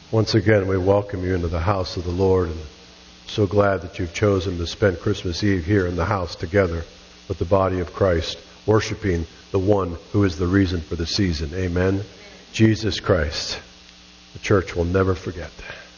Once again, we welcome you into the house of the Lord, and so glad that you've chosen to spend Christmas Eve here in the house together with the body of Christ, worshiping the one who is the reason for the season. Amen. Jesus Christ. The church will never forget.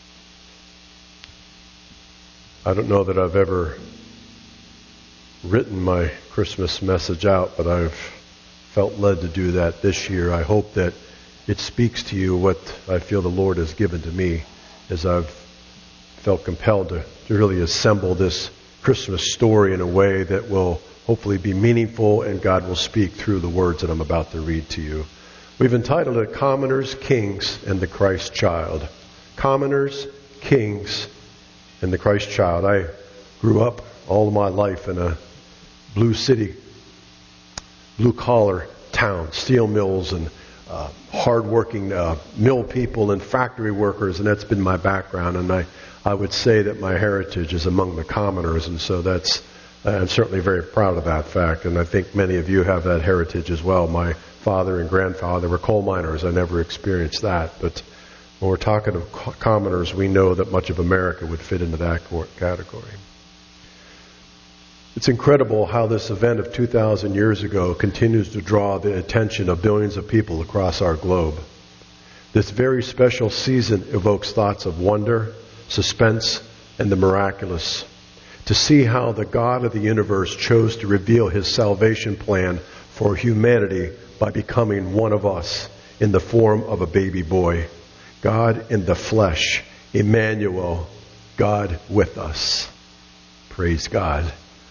I don't know that I've ever written my Christmas message out, but I've felt led to do that this year. I hope that it speaks to you what I feel the Lord has given to me as I've felt compelled to really assemble this Christmas story in a way that will hopefully be meaningful and God will speak through the words that I'm about to read to you. We've entitled it Commoners, Kings, and the Christ Child. Commoners, Kings, and the Christ Child. I grew up all of my life in a blue city, blue-collar town, steel mills and hard-working mill people and factory workers, and that's been my background. And I would say that my heritage is among the commoners, and so I'm certainly very proud of that fact. And I think many of you have that heritage as well. My father and grandfather were coal miners. I never experienced that, but when we're talking of commoners, we know that much of America would fit into that category. It's incredible how this event of 2,000 years ago continues to draw the attention of billions of people across our globe. This very special season evokes thoughts of wonder, suspense, and the miraculous. To see how the God of the universe chose to reveal His salvation plan for humanity by becoming one of us in the form of a baby boy. God in the flesh, Emmanuel, God with us. Praise God.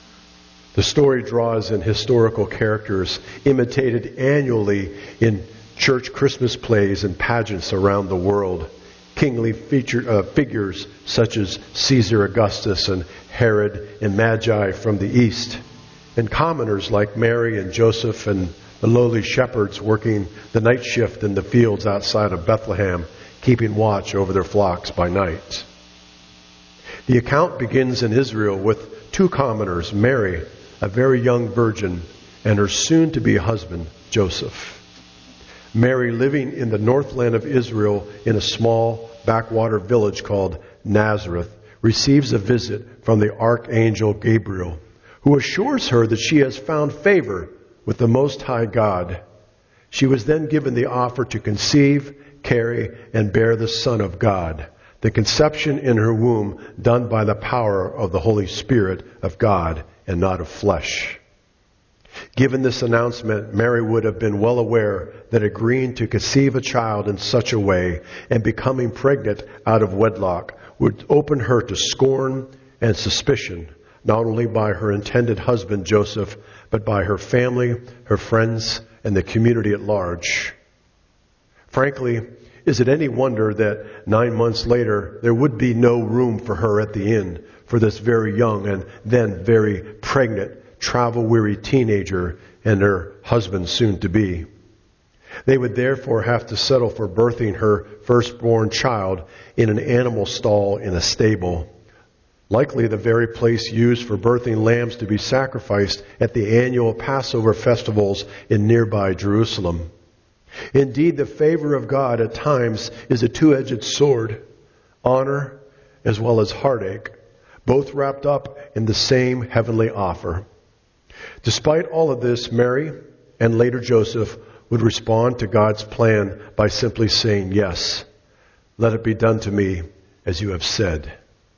The story draws in historical characters imitated annually in church Christmas plays and pageants around the world. Kingly figures such as Caesar Augustus and Herod and Magi from the east. And commoners like Mary and Joseph and the lowly shepherds working the night shift in the fields outside of Bethlehem, keeping watch over their flocks by night. The account begins in Israel with two commoners, Mary, a very young virgin, and her soon-to-be husband, Joseph. Mary, living in the northland of Israel in a small backwater village called Nazareth, receives a visit from the archangel Gabriel, who assures her that she has found favor with the Most High God. She was then given the offer to conceive, carry, and bear the Son of God, the conception in her womb done by the power of the Holy Spirit of God and not of flesh. Given this announcement, Mary would have been well aware that agreeing to conceive a child in such a way and becoming pregnant out of wedlock would open her to scorn and suspicion, not only by her intended husband Joseph, but by her family, her friends, and the community at large. Frankly, is it any wonder that 9 months later there would be no room for her at the inn for this very young and then very pregnant, travel-weary teenager and her husband soon-to-be? They would therefore have to settle for birthing her firstborn child in an animal stall in a stable, likely the very place used for birthing lambs to be sacrificed at the annual Passover festivals in nearby Jerusalem. Indeed, the favor of God at times is a two-edged sword, honor as well as heartache, both wrapped up in the same heavenly offer. Despite all of this, Mary and later Joseph would respond to God's plan by simply saying, "Yes, let it be done to me as you have said."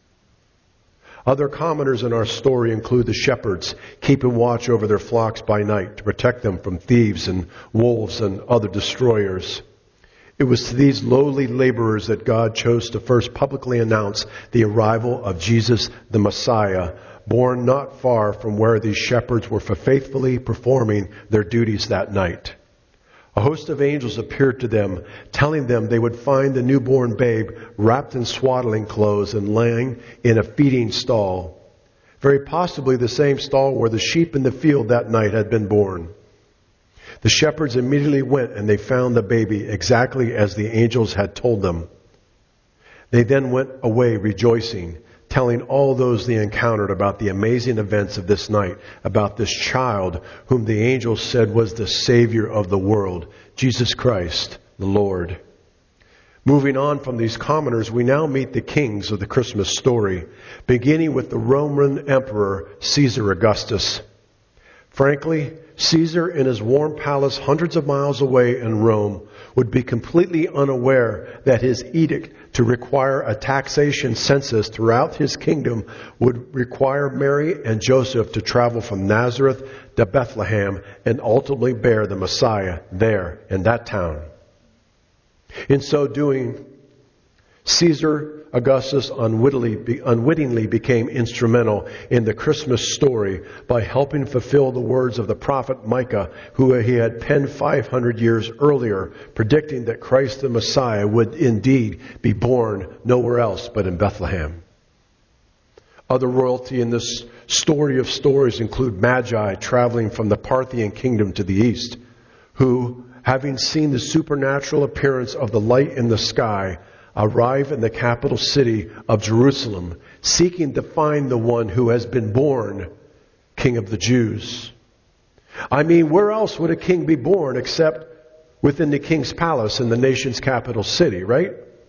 Other commoners in our story include the shepherds, keeping watch over their flocks by night to protect them from thieves and wolves and other destroyers. It was to these lowly laborers that God chose to first publicly announce the arrival of Jesus the Messiah, born not far from where these shepherds were faithfully performing their duties that night. A host of angels appeared to them, telling them they would find the newborn babe wrapped in swaddling clothes and laying in a feeding stall, very possibly the same stall where the sheep in the field that night had been born. The shepherds immediately went and they found the baby exactly as the angels had told them. They then went away rejoicing, telling all those they encountered about the amazing events of this night, about this child whom the angels said was the Savior of the world, Jesus Christ, the Lord. Moving on from these commoners, we now meet the kings of the Christmas story, beginning with the Roman Emperor Caesar Augustus. Frankly, Caesar in his warm palace hundreds of miles away in Rome would be completely unaware that his edict to require a taxation census throughout his kingdom would require Mary and Joseph to travel from Nazareth to Bethlehem and ultimately bear the Messiah there in that town. In so doing, Caesar Augustus unwittingly became instrumental in the Christmas story by helping fulfill the words of the prophet Micah, who he had penned 500 years earlier, predicting that Christ the Messiah would indeed be born nowhere else but in Bethlehem. Other royalty in this story of stories include Magi traveling from the Parthian kingdom to the east, who, having seen the supernatural appearance of the light in the sky, arrive in the capital city of Jerusalem, seeking to find the one who has been born King of the Jews. I mean, where else would a king be born except within the king's palace in the nation's capital city, right?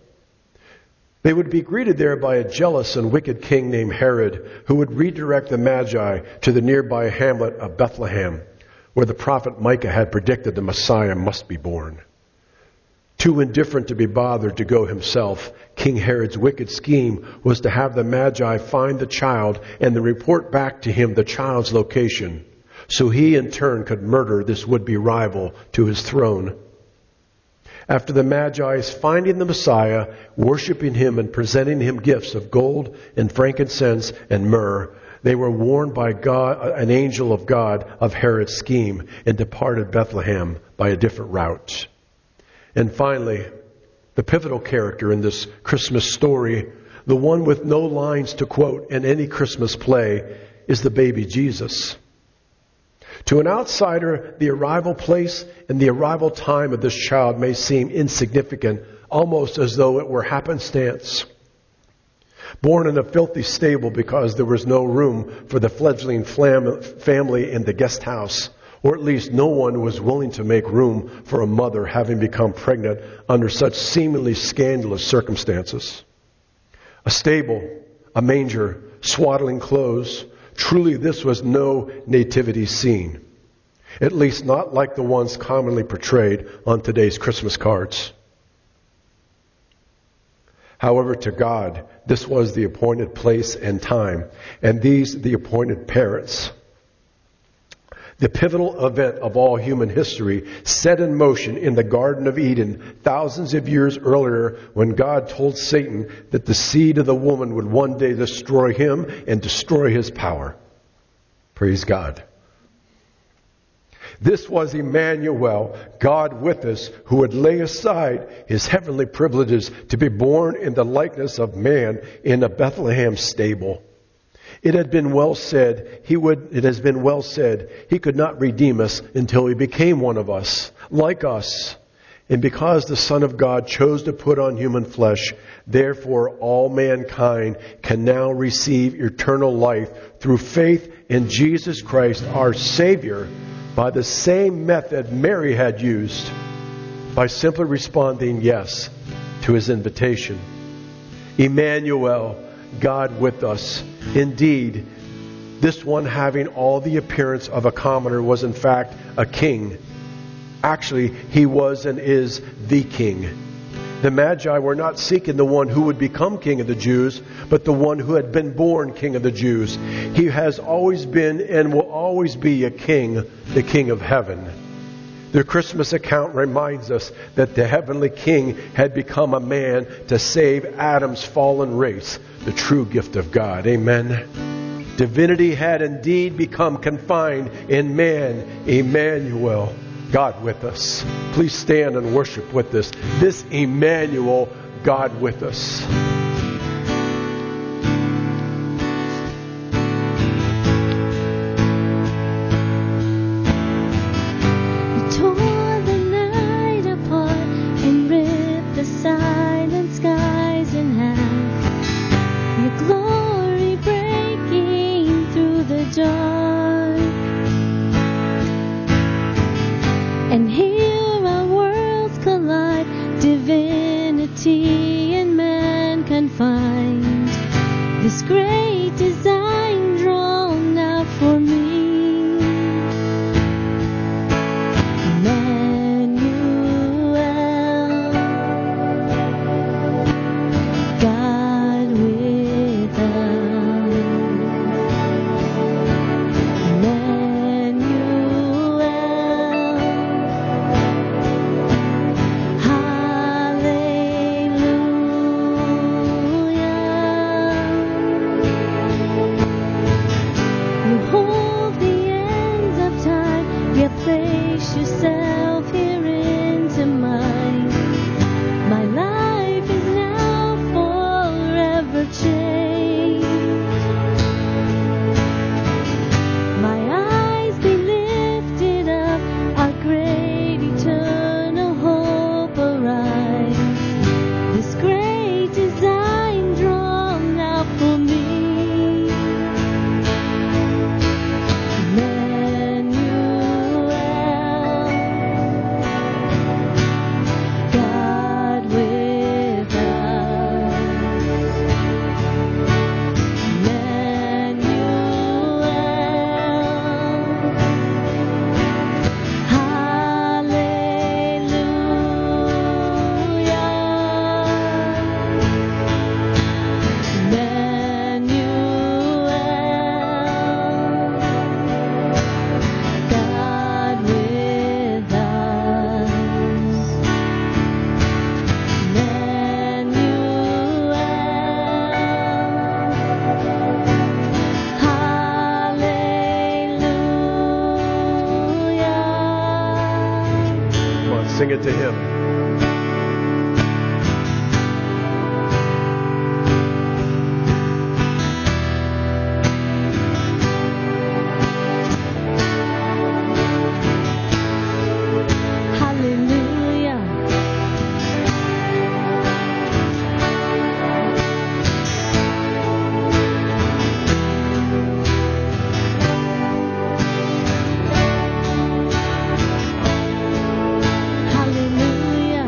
They would be greeted there by a jealous and wicked king named Herod, who would redirect the Magi to the nearby hamlet of Bethlehem, where the prophet Micah had predicted the Messiah must be born. Too indifferent to be bothered to go himself, King Herod's wicked scheme was to have the Magi find the child and then report back to him the child's location, so he in turn could murder this would-be rival to his throne. After the Magi's finding the Messiah, worshiping him and presenting him gifts of gold and frankincense and myrrh, they were warned by God, an angel of God, of Herod's scheme and departed Bethlehem by a different route. And finally, the pivotal character in this Christmas story, the one with no lines to quote in any Christmas play, is the baby Jesus. To an outsider, the arrival place and the arrival time of this child may seem insignificant, almost as though it were happenstance. Born in a filthy stable because there was no room for the fledgling family in the guest house, or at least no one was willing to make room for a mother having become pregnant under such seemingly scandalous circumstances. A stable, a manger, swaddling clothes. Truly, this was no nativity scene. At least not like the ones commonly portrayed on today's Christmas cards. However, to God, this was the appointed place and time, and these the appointed parents. The pivotal event of all human history set in motion in the Garden of Eden thousands of years earlier, when God told Satan that the seed of the woman would one day destroy him and destroy his power. Praise God. This was Emmanuel, God with us, who would lay aside his heavenly privileges to be born in the likeness of man in a Bethlehem stable. It has been well said, he could not redeem us until he became one of us, like us. And because the Son of God chose to put on human flesh, therefore all mankind can now receive eternal life through faith in Jesus Christ, our Savior, by the same method Mary had used, by simply responding yes to his invitation. Emmanuel, God with us. Indeed, this one having all the appearance of a commoner was in fact a king. Actually, he was and is the king. The Magi were not seeking the one who would become King of the Jews, but the one who had been born King of the Jews. He has always been and will always be a king, the King of heaven. The Christmas account reminds us that the heavenly King had become a man to save Adam's fallen race, the true gift of God. Amen. Divinity had indeed become confined in man, Emmanuel, God with us. Please stand and worship with us. This Emmanuel, God with us. And here our worlds collide, divinity place yourself here into mine. My life is now forever changed. My eyes be lifted up, our great eternal hope arise. This great design drawn out for me. Emmanuel, God with us. Emmanuel, Come on, sing it to him. Hallelujah. Hallelujah.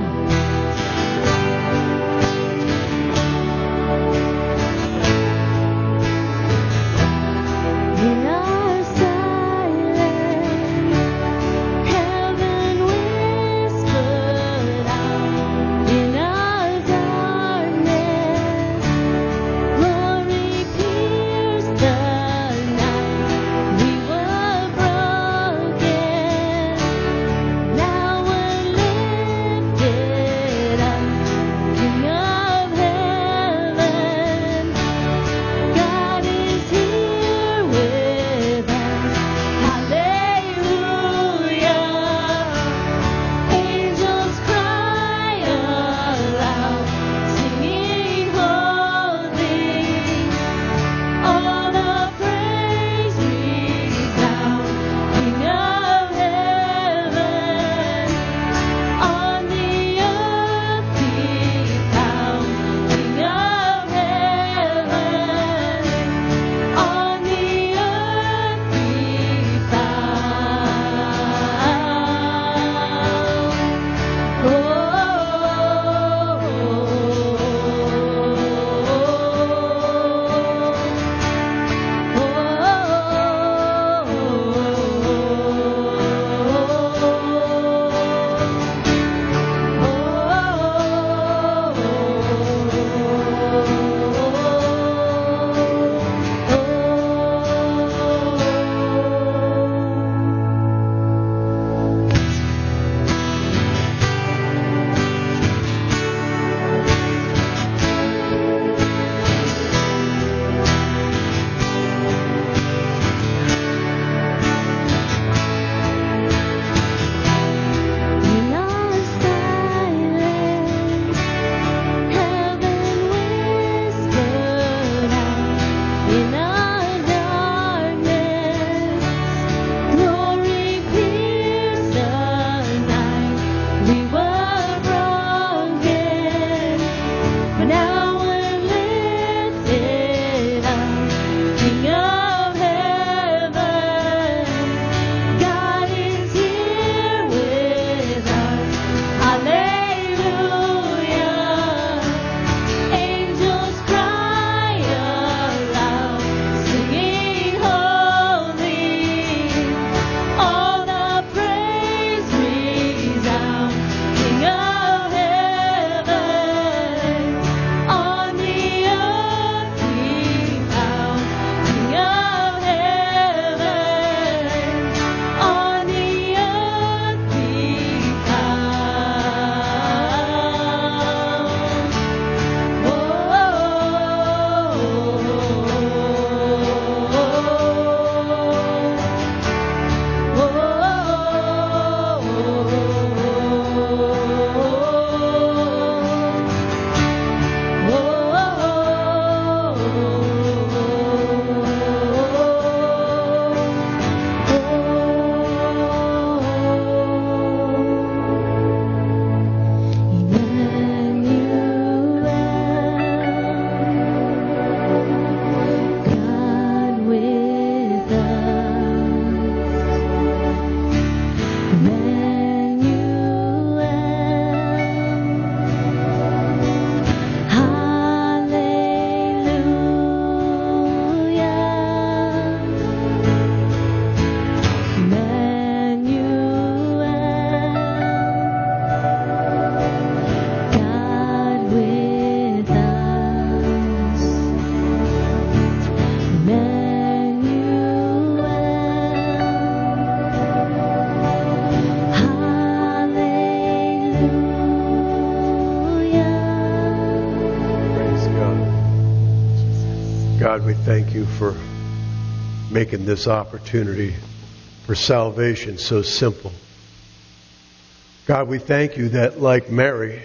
God, we thank you for making this opportunity for salvation so simple. God, we thank you that, like Mary,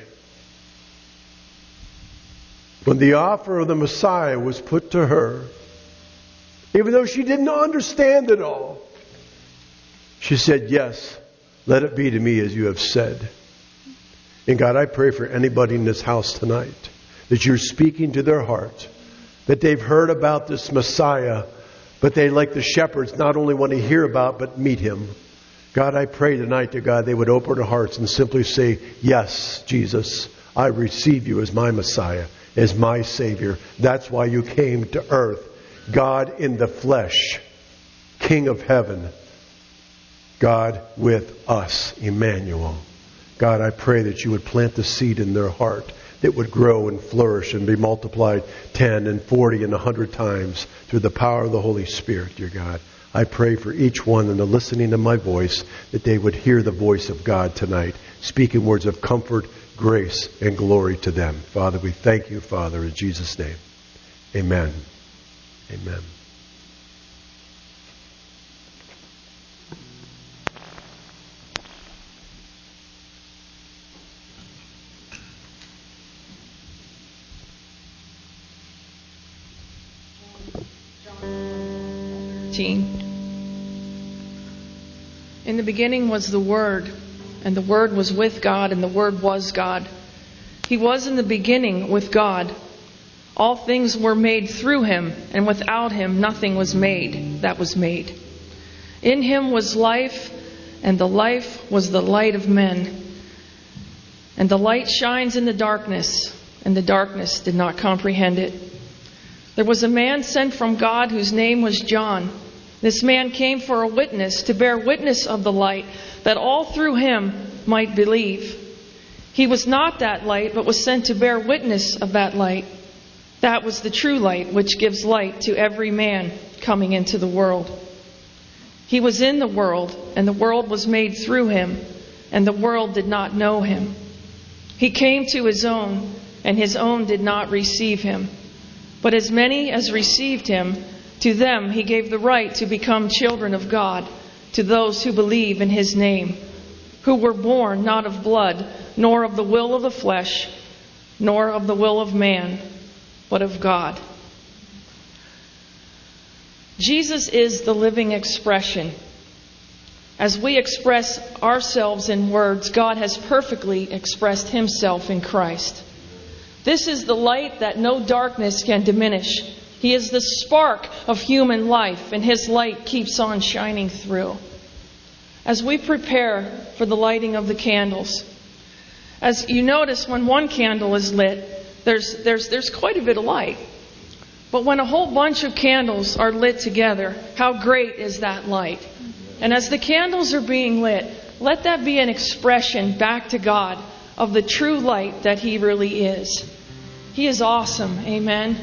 when the offer of the Messiah was put to her, even though she didn't understand it all, she said, "Yes, let it be to me as you have said." And God, I pray for anybody in this house tonight that you're speaking to their heart, that they've heard about this Messiah, but they, like the shepherds, not only want to hear about, but meet him. God, I pray tonight that, God, they would open their hearts and simply say, "Yes, Jesus, I receive you as my Messiah, as my Savior. That's why you came to earth. God in the flesh, King of heaven, God with us, Emmanuel." God, I pray that you would plant the seed in their heart that would grow and flourish and be multiplied 10 and 40 and 100 times through the power of the Holy Spirit, dear God. I pray for each one in the listening to my voice that they would hear the voice of God tonight, speaking words of comfort, grace, and glory to them. Father, we thank you, Father, in Jesus' name. Amen. Amen. In the beginning was the Word, and the Word was with God, and the Word was God. He was in the beginning with God. All things were made through him, and without him nothing was made that was made. In him was life, and the life was the light of men. And the light shines in the darkness, and the darkness did not comprehend it. There was a man sent from God whose name was John. This man came for a witness, to bear witness of the light, that all through him might believe. He was not that light, but was sent to bear witness of that light. That was the true light, which gives light to every man coming into the world. He was in the world, and the world was made through him, and the world did not know him. He came to his own, and his own did not receive him. But as many as received him, to them he gave the right to become children of God, to those who believe in his name, who were born not of blood, nor of the will of the flesh, nor of the will of man, but of God. Jesus is the living expression. As we express ourselves in words, God has perfectly expressed himself in Christ. This is the light that no darkness can diminish. He is the spark of human life, and his light keeps on shining through. As we prepare for the lighting of the candles, as you notice, when one candle is lit, there's quite a bit of light. But when a whole bunch of candles are lit together, how great is that light? And as the candles are being lit, let that be an expression back to God of the true light that he really is. He is awesome. Amen.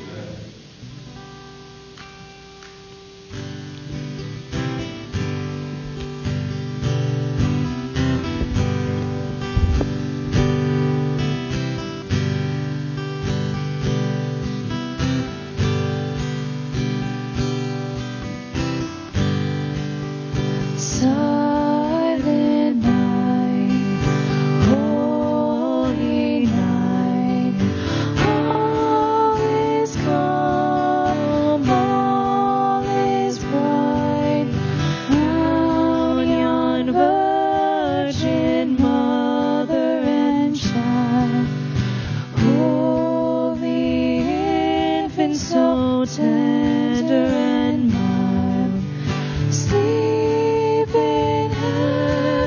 Silent night, holy night, all is calm, all is bright. Round yon Virgin Mother and Child, holy infant, so tender and mild, sleep in heaven.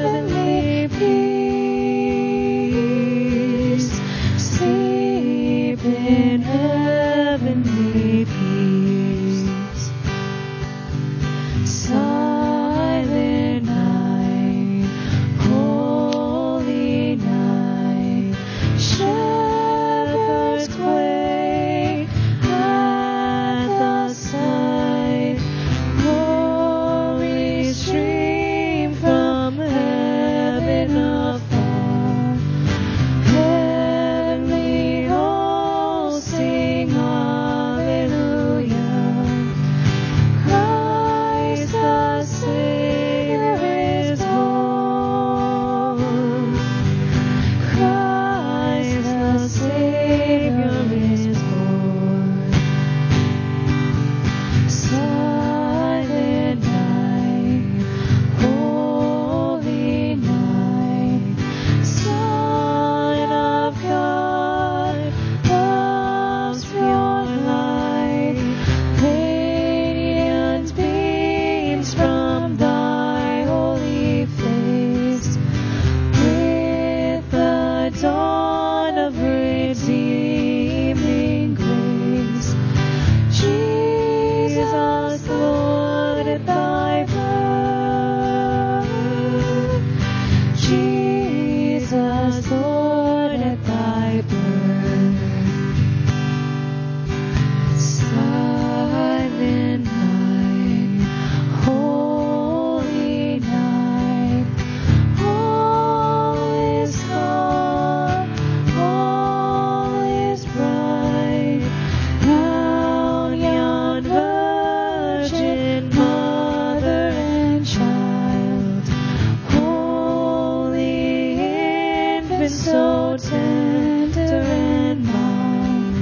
so tender and mild.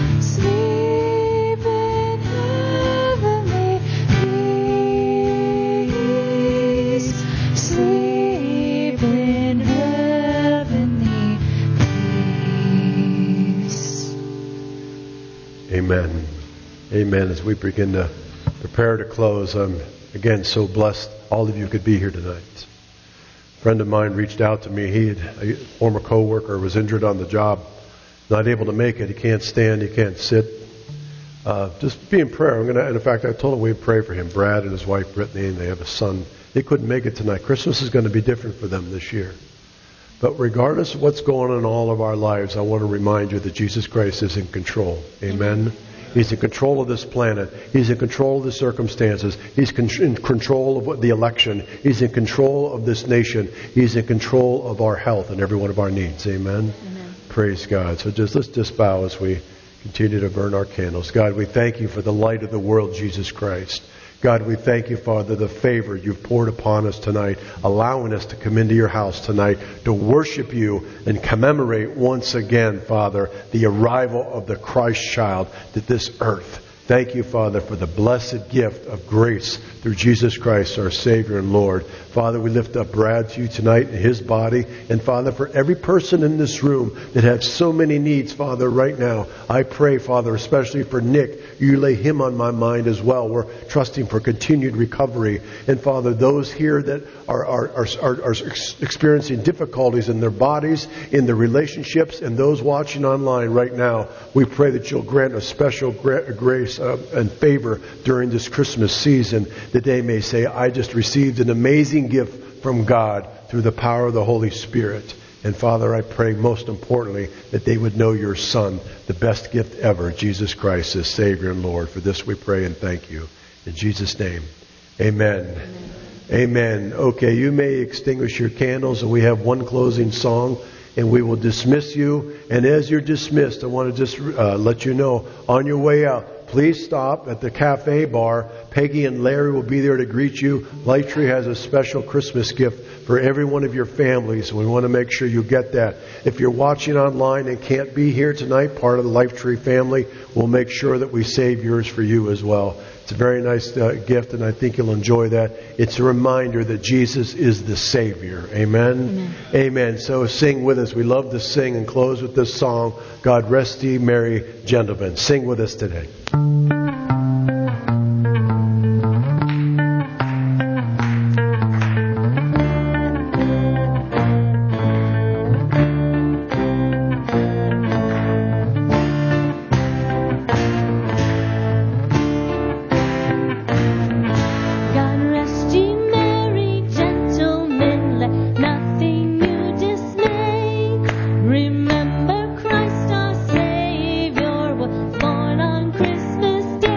Sleep in heavenly peace. Sleep in heavenly peace. Amen. Amen. As we begin to prepare to close, I'm again so blessed all of you could be here tonight. A friend of mine reached out to me. A former co-worker was injured on the job, not able to make it. He can't stand, he can't sit. Just be in prayer. In fact, I told him we'd pray for him. Brad and his wife Brittany, and they have a son. They couldn't make it tonight. Christmas is going to be different for them this year. But regardless of what's going on in all of our lives, I want to remind you that Jesus Christ is in control. Amen. He's in control of this planet. He's in control of the circumstances. He's in control of the election. He's in control of this nation. He's in control of our health and every one of our needs. Amen. Praise God. So let's just bow as we continue to burn our candles. God, we thank you for the light of the world, Jesus Christ. God, we thank you, Father, the favor you've poured upon us tonight, allowing us to come into your house tonight to worship you and commemorate once again, Father, the arrival of the Christ child to this earth. Thank you, Father, for the blessed gift of grace through Jesus Christ, our Savior and Lord. Father, we lift up Brad to you tonight in his body. And Father, for every person in this room that has so many needs, Father, right now, I pray, Father, especially for Nick, you lay him on my mind as well. We're trusting for continued recovery. And Father, those here that are experiencing difficulties in their bodies, in their relationships, and those watching online right now, we pray that you'll grant a special grace and favor during this Christmas season, that they may say, I just received an amazing gift from God through the power of the Holy Spirit. And Father, I pray most importantly that they would know your Son, the best gift ever, Jesus Christ, as Savior and Lord. For this we pray and thank you. In Jesus' name, amen. Amen. Okay, you may extinguish your candles, and we have one closing song, and we will dismiss you. And as you're dismissed, I want to just let you know, on your way out, please stop at the cafe bar. Peggy and Larry will be there to greet you. Lifetree has a special Christmas gift for every one of your families, and we want to make sure you get that. If you're watching online and can't be here tonight, part of the Lifetree family, we'll make sure that we save yours for you as well. It's a very nice gift, and I think you'll enjoy that. It's a reminder that Jesus is the Savior. Amen? Amen. So sing with us. We love to sing and close with this song, God Rest Ye Merry Gentlemen. Sing with us today. Remember Christ our Savior was born on Christmas Day.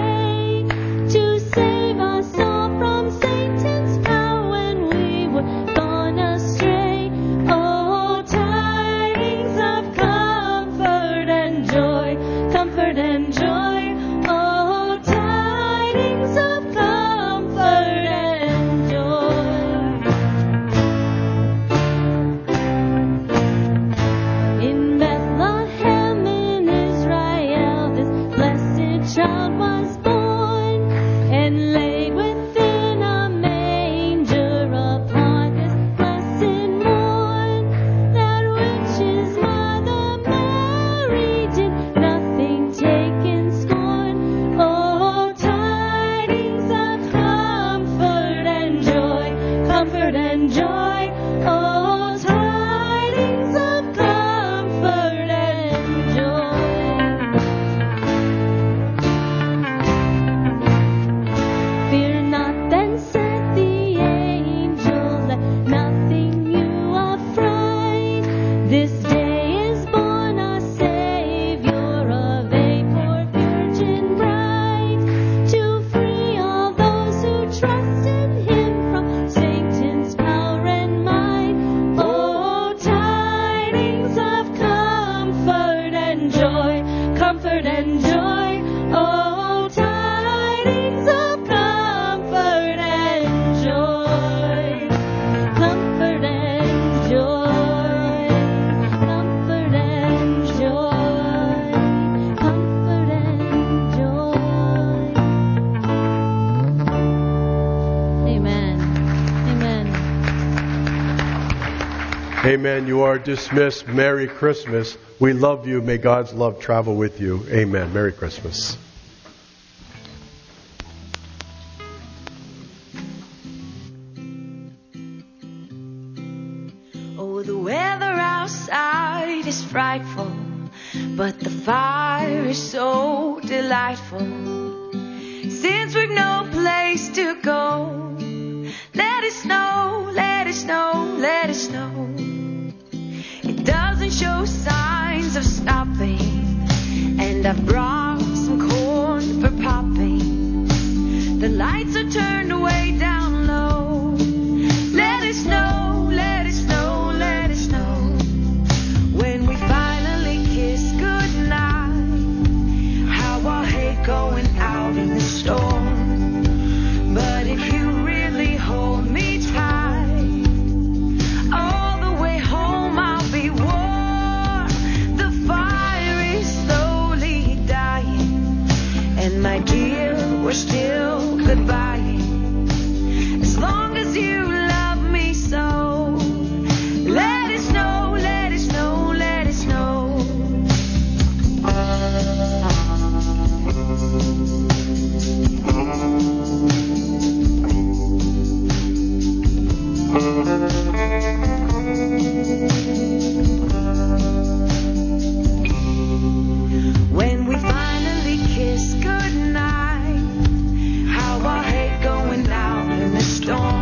Amen. You are dismissed. Merry Christmas. We love you. May God's love travel with you. Amen. Merry Christmas. Oh, the weather outside is frightful, but the fire is so delightful. Since we've no place to go, let it snow, let it snow, let it snow. It doesn't show signs of stopping, and I've brought some corn for popping. The lights are turned